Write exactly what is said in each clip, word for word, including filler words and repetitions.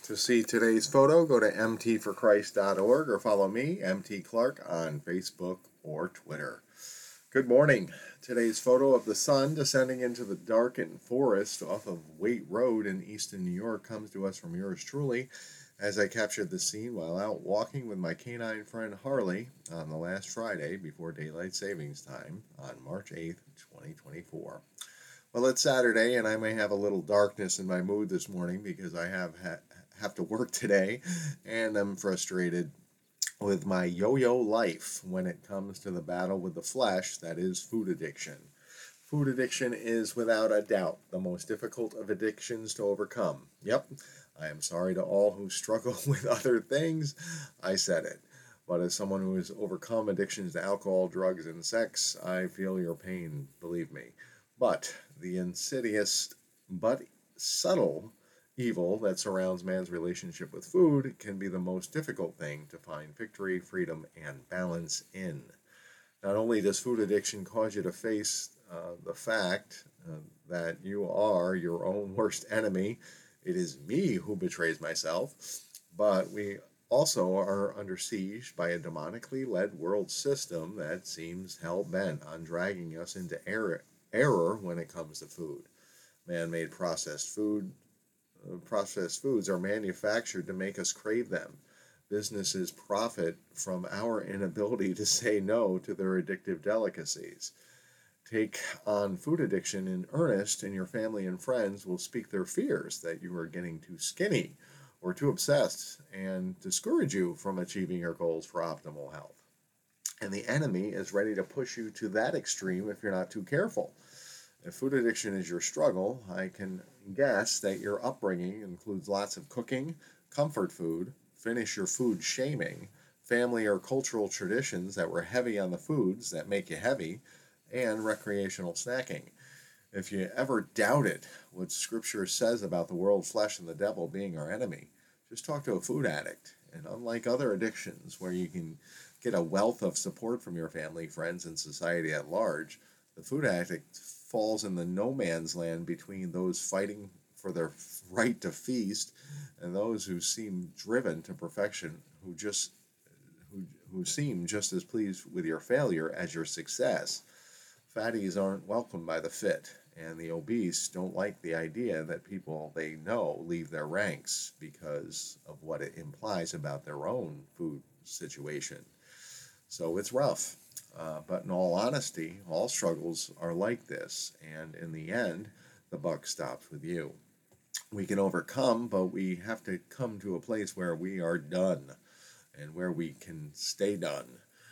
To see today's photo, go to m t for christ dot org or follow me, M T Clark, on Facebook or Twitter. Good morning. Today's photo of the sun descending into the darkened forest off of Waite Road in Easton, New York comes to us from yours truly as I captured the scene while out walking with my canine friend Harley on the last Friday before daylight savings time on March eighth, twenty twenty-four. Well, it's Saturday, and I may have a little darkness in my mood this morning because I have ha- have to work today, and I'm frustrated with my yo-yo life when it comes to the battle with the flesh that is food addiction. Food addiction is, without a doubt, the most difficult of addictions to overcome. Yep, I am sorry to all who struggle with other things. I said it. But as someone who has overcome addictions to alcohol, drugs, and sex, I feel your pain, believe me. But the insidious but subtle evil that surrounds man's relationship with food can be the most difficult thing to find victory, freedom, and balance in. Not only does food addiction cause you to face uh, the fact uh, that you are your own worst enemy, it is me who betrays myself, but we also are under siege by a demonically led world system that seems hell-bent on dragging us into error error when it comes to food. Man-made processed food, uh, processed foods are manufactured to make us crave them. Businesses profit from our inability to say no to their addictive delicacies. Take on food addiction in earnest, and your family and friends will speak their fears that you are getting too skinny or too obsessed and discourage you from achieving your goals for optimal health. And the enemy is ready to push you to that extreme if you're not too careful. If food addiction is your struggle, I can guess that your upbringing includes lots of cooking, comfort food, finish your food shaming, family or cultural traditions that were heavy on the foods that make you heavy, and recreational snacking. If you ever doubted what Scripture says about the world, flesh, and the devil being our enemy, just talk to a food addict. And unlike other addictions where you can get a wealth of support from your family, friends, and society at large, the food addict falls in the no man's land between those fighting for their right to feast and those who seem driven to perfection, who just who, who seem just as pleased with your failure as your success. Fatties aren't welcomed by the fit, and the obese don't like the idea that people they know leave their ranks because of what it implies about their own food situation. So it's rough. Uh, but in all honesty, all struggles are like this, and in the end, the buck stops with you. We can overcome, but we have to come to a place where we are done and where we can stay done.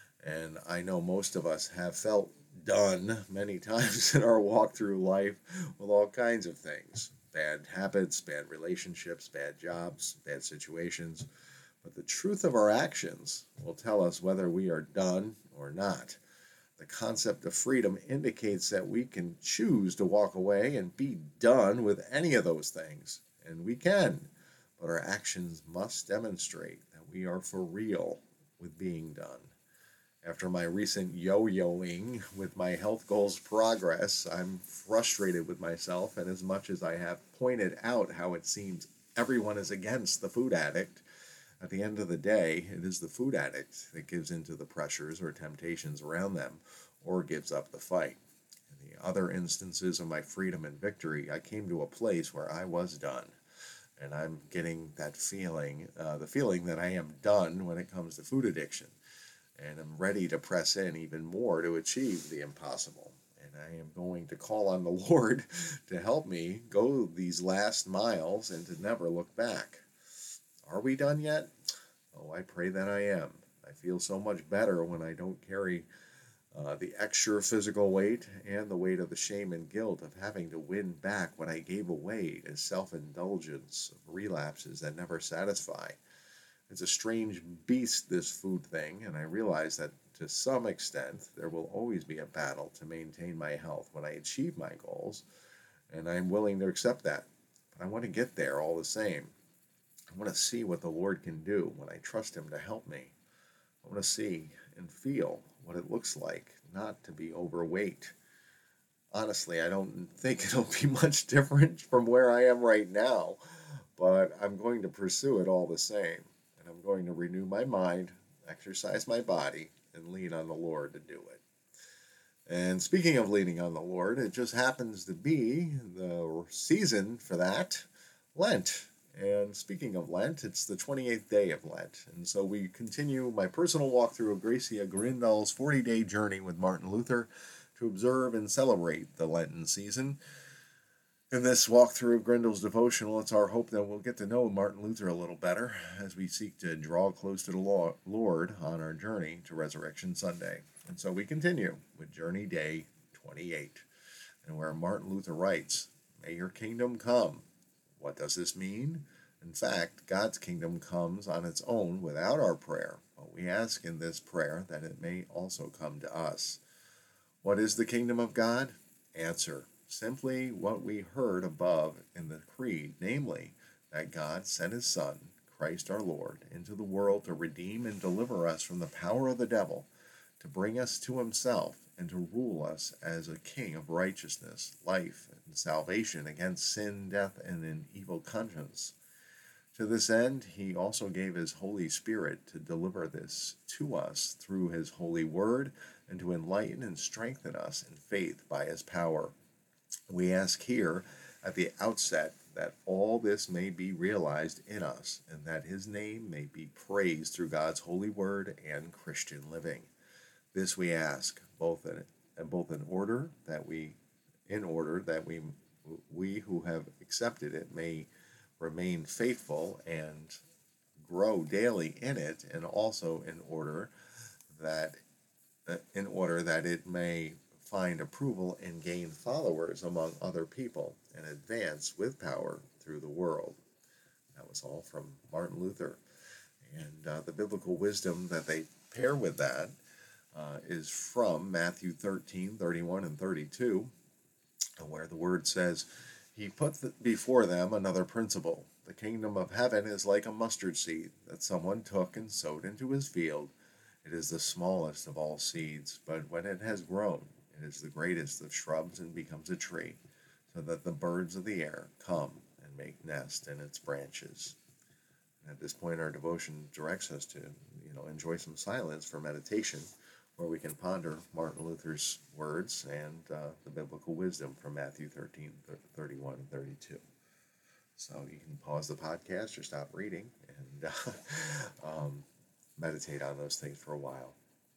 And I know most of us have felt done many times in our walk through life with all kinds of things. Bad habits, bad relationships, bad jobs, bad situations. But the truth of our actions will tell us whether we are done or not. The concept of freedom indicates that we can choose to walk away and be done with any of those things. And we can. But our actions must demonstrate that we are for real with being done. After my recent yo-yoing with my health goals progress, I'm frustrated with myself, and as much as I have pointed out how it seems everyone is against the food addict, at the end of the day, it is the food addict that gives into the pressures or temptations around them or gives up the fight. In the other instances of my freedom and victory, I came to a place where I was done. And I'm getting that feeling, uh, the feeling that I am done when it comes to food addiction. And I'm ready to press in even more to achieve the impossible. And I am going to call on the Lord to help me go these last miles and to never look back. Are we done yet? Oh, I pray that I am. I feel so much better when I don't carry uh, the extra physical weight and the weight of the shame and guilt of having to win back what I gave away as self-indulgence of relapses that never satisfy. It's a strange beast, this food thing, and I realize that to some extent there will always be a battle to maintain my health when I achieve my goals, and I'm willing to accept that. But I want to get there all the same. I want to see what the Lord can do when I trust Him to help me. I want to see and feel what it looks like not to be overweight. Honestly, I don't think it'll be much different from where I am right now, but I'm going to pursue it all the same. And I'm going to renew my mind, exercise my body, and lean on the Lord to do it. And speaking of leaning on the Lord, it just happens to be the season for that, Lent. And speaking of Lent, it's the twenty-eighth day of Lent. And so we continue my personal walkthrough of Gracia Grindal's forty-day journey with Martin Luther to observe and celebrate the Lenten season. In this walkthrough of Grindal's devotional, it's our hope that we'll get to know Martin Luther a little better as we seek to draw close to the Lord on our journey to Resurrection Sunday. And so we continue with Journey Day twenty-eight, and where Martin Luther writes, "May your kingdom come." What does this mean? In fact, God's kingdom comes on its own without our prayer, but we ask in this prayer that it may also come to us. What is the kingdom of God? Answer: simply what we heard above in the creed, namely, that God sent his Son, Christ our Lord, into the world to redeem and deliver us from the power of the devil, to bring us to himself, and to rule us as a king of righteousness, life, and salvation against sin, death, and an evil conscience. To this end, he also gave his Holy Spirit to deliver this to us through his holy word, and to enlighten and strengthen us in faith by his power. We ask here at the outset that all this may be realized in us, and that his name may be praised through God's holy word and Christian living. This we ask, both in both in order that we, in order that we, we who have accepted it may remain faithful and grow daily in it, and also in order that, in order that it may find approval and gain followers among other people, and advance with power through the world. That was all from Martin Luther, and uh, the biblical wisdom that they pair with that. Uh, is from Matthew thirteen, thirty-one, and thirty-two, where the word says, "He put the, before them another principle. The kingdom of heaven is like a mustard seed that someone took and sowed into his field. It is the smallest of all seeds, but when it has grown, it is the greatest of shrubs and becomes a tree, so that the birds of the air come and make nest in its branches." And at this point, our devotion directs us to, you know, enjoy some silence for meditation, where we can ponder Martin Luther's words and uh, the biblical wisdom from Matthew thirteen, thirty-one, and thirty-two. So you can pause the podcast or stop reading and uh, um, meditate on those things for a while.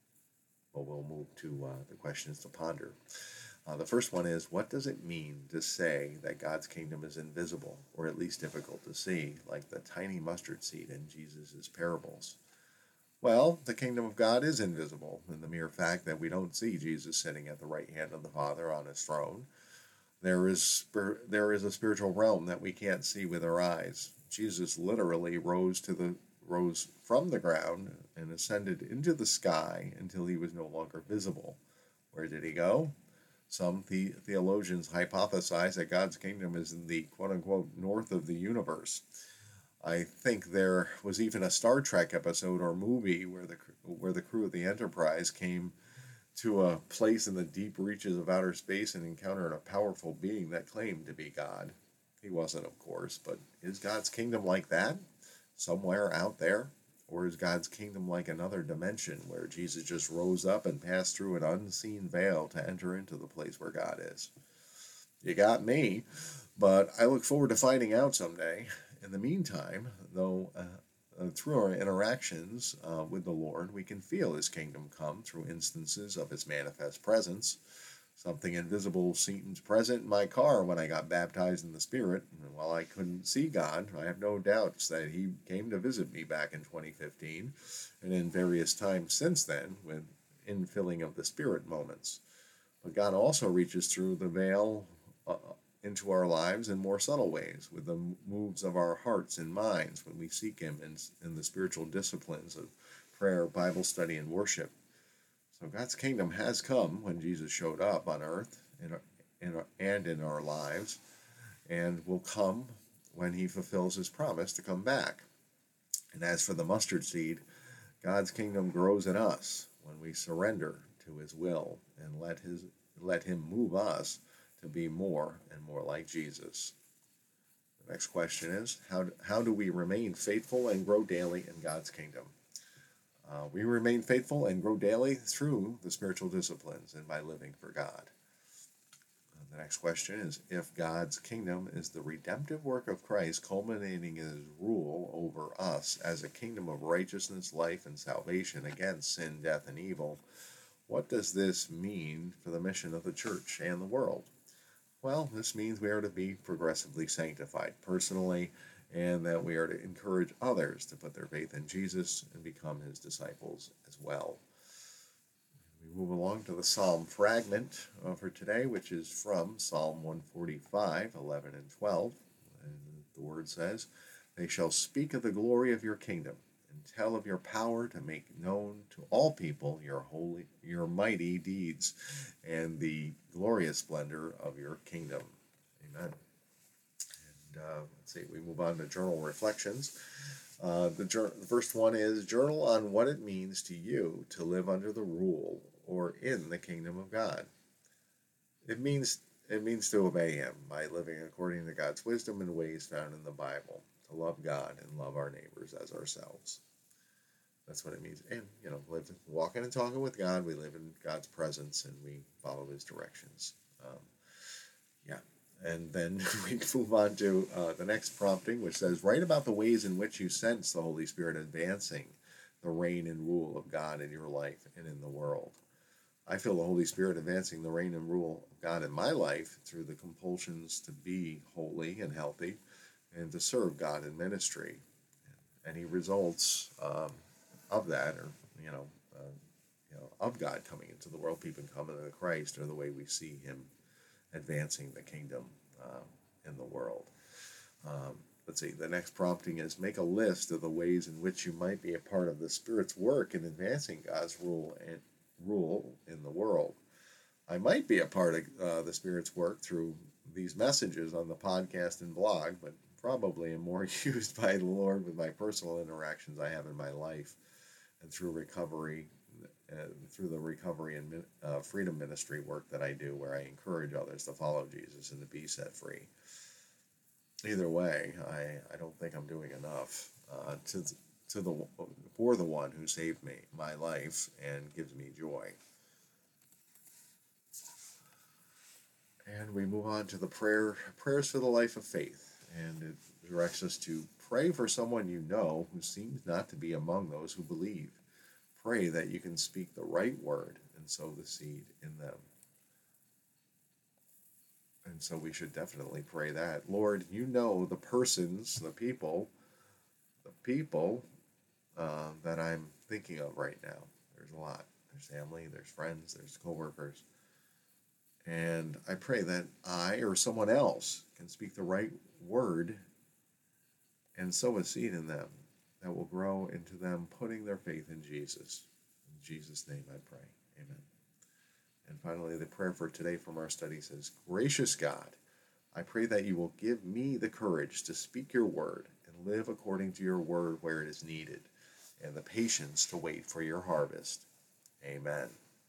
But we'll move to uh, the questions to ponder. Uh, the first one is, what does it mean to say that God's kingdom is invisible, or at least difficult to see, like the tiny mustard seed in Jesus' parables? Well, the kingdom of God is invisible in the mere fact that we don't see Jesus sitting at the right hand of the Father on his throne. There is there is a spiritual realm that we can't see with our eyes. Jesus literally rose to the rose from the ground and ascended into the sky until he was no longer visible. Where did he go? Some the- theologians hypothesize that God's kingdom is in the quote-unquote north of the universe. I think there was even a Star Trek episode or movie where the where the crew of the Enterprise came to a place in the deep reaches of outer space and encountered a powerful being that claimed to be God. He wasn't, of course, but is God's kingdom like that? Somewhere out there? Or is God's kingdom like another dimension where Jesus just rose up and passed through an unseen veil to enter into the place where God is? You got me, but I look forward to finding out someday. In the meantime, though, uh, uh, through our interactions uh, with the Lord, we can feel his kingdom come through instances of his manifest presence. Something invisible seemed present in my car when I got baptized in the Spirit, and while I couldn't see God, I have no doubts that he came to visit me back in twenty fifteen, and in various times since then, with infilling of the Spirit moments. But God also reaches through the veil uh, into our lives in more subtle ways, with the moves of our hearts and minds when we seek him in, in the spiritual disciplines of prayer, Bible study, and worship. So God's kingdom has come when Jesus showed up on earth in our, in our, and in our lives, and will come when he fulfills his promise to come back. And as for the mustard seed, God's kingdom grows in us when we surrender to his will and let his let him move us to be more and more like Jesus. Next question is, how do, how do we remain faithful and grow daily in God's kingdom? Uh, we remain faithful and grow daily through the spiritual disciplines and by living for God. The next question is, if God's kingdom is the redemptive work of Christ culminating in his rule over us as a kingdom of righteousness, life, and salvation against sin, death, and evil, what does this mean for the mission of the church and the world? Well, this means we are to be progressively sanctified personally, and that we are to encourage others to put their faith in Jesus and become his disciples as well. We move along to the Psalm fragment uh, for today, which is from Psalm one forty-five, eleven and twelve. And the word says, "They shall speak of the glory of your kingdom and tell of your power to make known to all people your holy, your mighty deeds and the glorious splendor of your kingdom." Amen. And uh, let's see, we move on to journal reflections. Uh, the, the first one is, journal on what it means to you to live under the rule or in the kingdom of God. It means it means to obey him by living according to God's wisdom and ways found in the Bible, to love God and love our neighbors as ourselves. That's what it means. And, you know, live, walking and talking with God, we live in God's presence and we follow his directions. Um, yeah. And then we move on to uh, the next prompting, which says, write about the ways in which you sense the Holy Spirit advancing the reign and rule of God in your life and in the world. I feel the Holy Spirit advancing the reign and rule of God in my life through the compulsions to be holy and healthy and to serve God in ministry. Any results um, of that, or, you know, uh, you know, of God coming into the world, people coming to Christ, or the way we see him advancing the kingdom uh, in the world. Um, let's see, the next prompting is, make a list of the ways in which you might be a part of the Spirit's work in advancing God's rule and rule in the world. I might be a part of uh, the Spirit's work through these messages on the podcast and blog, but probably am more used by the Lord with my personal interactions I have in my life and through recovery, uh, through the recovery and uh, freedom ministry work that I do, where I encourage others to follow Jesus and to be set free. Either way, I, I don't think I'm doing enough uh, to to the for the one who saved me, my life, and gives me joy. And we move on to the prayer prayers for the life of faith, and it directs us to pray for someone you know who seems not to be among those who believe. Pray that you can speak the right word and sow the seed in them. And so we should definitely pray that. Lord, you know the persons, the people, the people uh, that I'm thinking of right now. There's a lot. There's family, there's friends, there's coworkers. And I pray that I or someone else can speak the right word and sow a seed in them that will grow into them putting their faith in Jesus. In Jesus' name I pray. Amen. And finally, the prayer for today from our study says, gracious God, I pray that you will give me the courage to speak your word and live according to your word where it is needed, and the patience to wait for your harvest. Amen.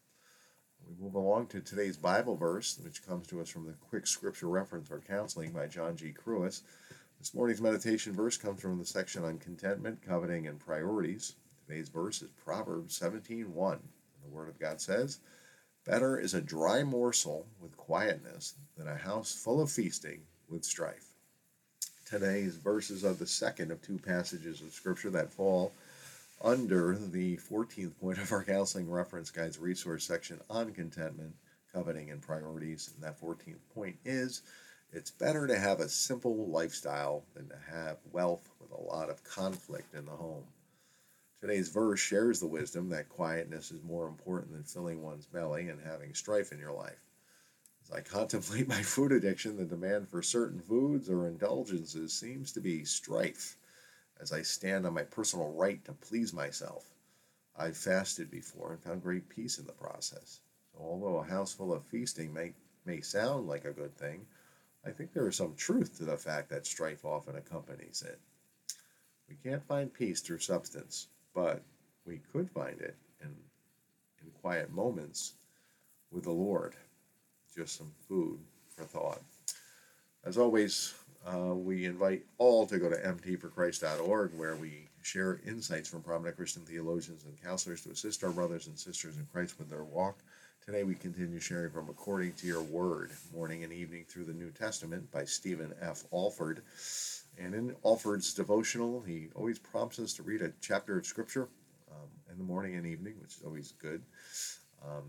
We move along to today's Bible verse, which comes to us from the Quick Scripture Reference for Counseling by John G. Kruis. This morning's meditation verse comes from the section on contentment, coveting, and priorities. Today's verse is Proverbs seventeen one. And the Word of God says, better is a dry morsel with quietness than a house full of feasting with strife. Today's verses are the second of two passages of Scripture that fall under the fourteenth point of our Counseling Reference Guide's resource section on contentment, coveting, and priorities. And that fourteenth point is, it's better to have a simple lifestyle than to have wealth with a lot of conflict in the home. Today's verse shares the wisdom that quietness is more important than filling one's belly and having strife in your life. As I contemplate my food addiction, the demand for certain foods or indulgences seems to be strife. As I stand on my personal right to please myself, I've fasted before and found great peace in the process. So although a house full of feasting may, may sound like a good thing, I think there is some truth to the fact that strife often accompanies it. We can't find peace through substance, but we could find it in, in quiet moments with the Lord. Just some food for thought. As always, uh, we invite all to go to m t for christ dot org, where we share insights from prominent Christian theologians and counselors to assist our brothers and sisters in Christ with their walk. Today we continue sharing from According to Your Word, morning and evening through the New Testament by Stephen F. Alford. And in Alford's devotional, he always prompts us to read a chapter of Scripture um, in the morning and evening, which is always good. Um,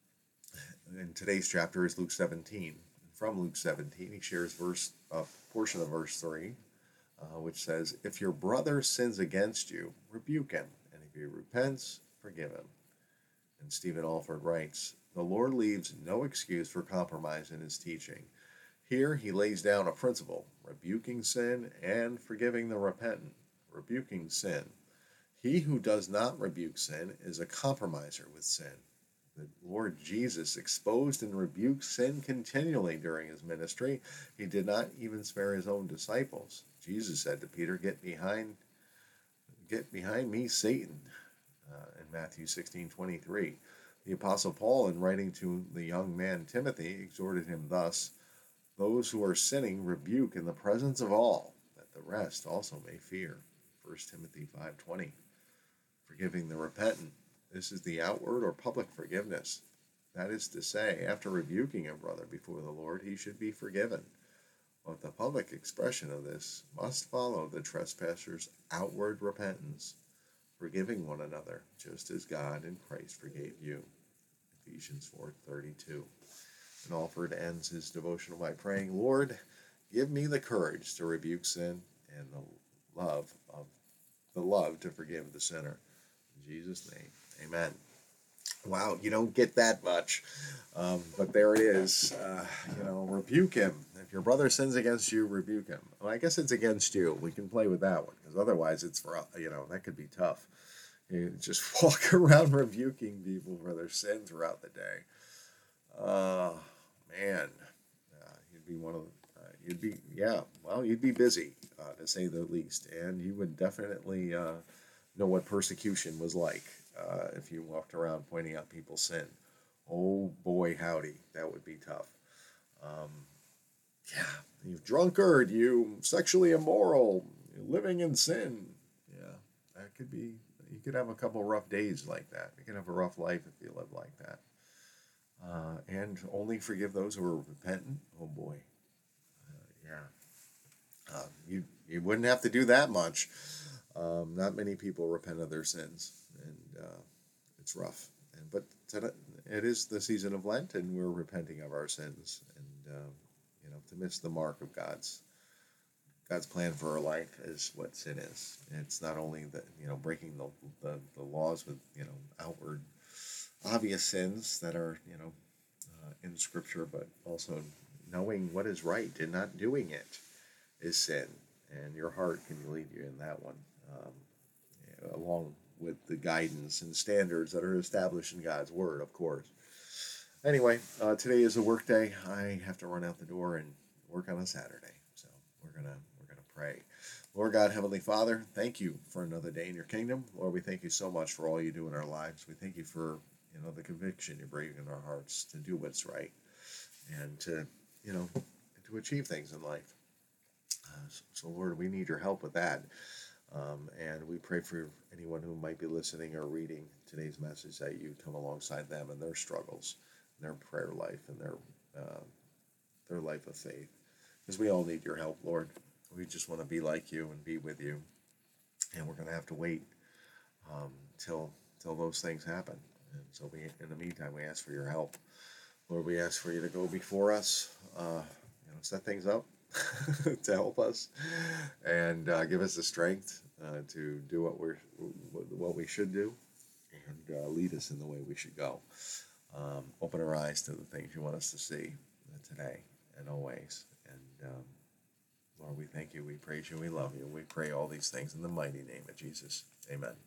and today's chapter is Luke seventeen. From Luke seventeen, he shares verse a portion of verse three, uh, which says, "If your brother sins against you, rebuke him, and if he repents, forgive him." And Stephen Alford writes, "The Lord leaves no excuse for compromise in his teaching. Here he lays down a principle, rebuking sin and forgiving the repentant. Rebuking sin. He who does not rebuke sin is a compromiser with sin." The Lord Jesus exposed and rebuked sin continually during his ministry. He did not even spare his own disciples. Jesus said to Peter, "Get behind, get behind me, Satan," uh, in Matthew sixteen twenty-three. The Apostle Paul, in writing to the young man Timothy, exhorted him thus, "Those who are sinning rebuke in the presence of all, that the rest also may fear." First Timothy five twenty. Forgiving the repentant. This is the outward or public forgiveness. That is to say, after rebuking a brother before the Lord, he should be forgiven. But the public expression of this must follow the trespasser's outward repentance, forgiving one another, just as God in Christ forgave you. Ephesians four thirty-two. And Alford ends his devotional by praying, "Lord, give me the courage to rebuke sin and the love of the love to forgive the sinner." In Jesus' name, amen. Wow, you don't get that much, um, but there it is. Uh, you know, rebuke him. If your brother sins against you, rebuke him. Well, I guess it's against you. We can play with that one, because otherwise it's for, you know, that could be tough. You just walk around rebuking people for their sin throughout the day. Uh, man, uh, you'd be one of the, uh, you'd be, yeah, well, you'd be busy, uh, to say the least, and you would definitely uh, know what persecution was like uh, if you walked around pointing out people's sin. Oh boy, howdy, that would be tough. Um, yeah, you drunkard, you sexually immoral, you're living in sin. Yeah, that could be, you could have a couple rough days like that. You could have a rough life if you live like that. Uh, and only forgive those who are repentant. Oh boy, uh, yeah. Uh, you you wouldn't have to do that much. Um, not many people repent of their sins, and uh, it's rough. And but it is the season of Lent, and we're repenting of our sins, and uh, you know, to miss the mark of God's God's plan for our life is what sin is. It's not only the you know breaking the the, the laws with you know outward obvious sins that are you know uh, in Scripture, but also knowing what is right and not doing it is sin, and your heart can lead you in that one, um, you know, along with the guidance and standards that are established in God's Word, of course. Anyway, uh, today is a work day. I have to run out the door and work on a Saturday, so we're gonna we're gonna pray. Lord God, Heavenly Father, thank you for another day in your kingdom. Lord, we thank you so much for all you do in our lives. We thank you for you know the conviction you bring in our hearts to do what's right and to you know to achieve things in life. Uh, so, so, Lord, we need your help with that. Um, and we pray for anyone who might be listening or reading today's message that you come alongside them in their struggles, their prayer life, and their uh, their life of faith. Because we all need your help, Lord. We just want to be like you and be with you. And we're going to have to wait um, till till those things happen. And so we, in the meantime, we ask for your help. Lord, we ask for you to go before us, uh, you know, set things up to help us, and uh, give us the strength uh, to do what we're what we should do, and uh, lead us in the way we should go. Um, open our eyes to the things you want us to see today and always. And um, Lord, we thank you, we praise you, we love you. We pray all these things in the mighty name of Jesus. Amen.